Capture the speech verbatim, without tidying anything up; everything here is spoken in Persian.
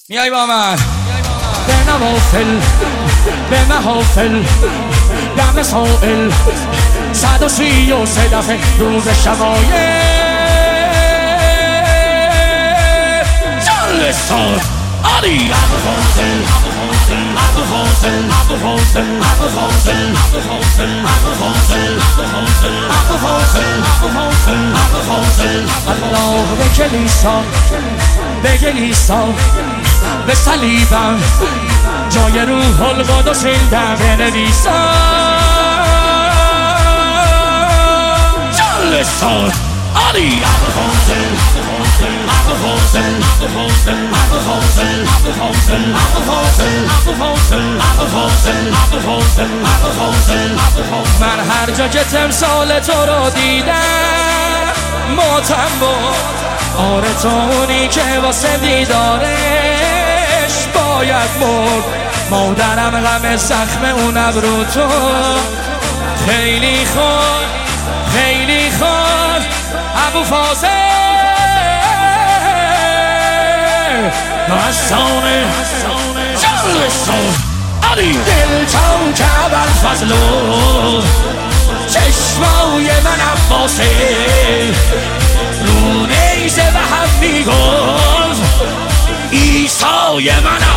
میای با من به نوافل به محافل دم سائل صد و سی و سه دفعه روز شمایل جلسان علی ابو فاصل ابو فاصل ابو فاصل ابو فاصل ابو فاصل ابو فاصل ابو فاصل ابو فاصل ابو فاصل ابو فاصل الله به کلیسا به کلیسا به صلیبم جای روح القدس دم بنویسم جلسان علی ابو فاصل ابو فاصل ابو فاصل ابو فاصل ابو فاصل ابو فاصل ابو فاصل ابو فاصل ابو فاصل ابو فاصل ابو فاصل من هر جا که تمثال تو رو دیدم ماتم بود آره تو اونی که واسه دیدارش باید مرد مادرم غم زخم اون ابرو تو خیلی خوب خیلی خوب ابو فاصل نستانه جلسان علی دل چون که اول فضلو چشمای من عباسه رو نیزه و هم میگفت ایسای من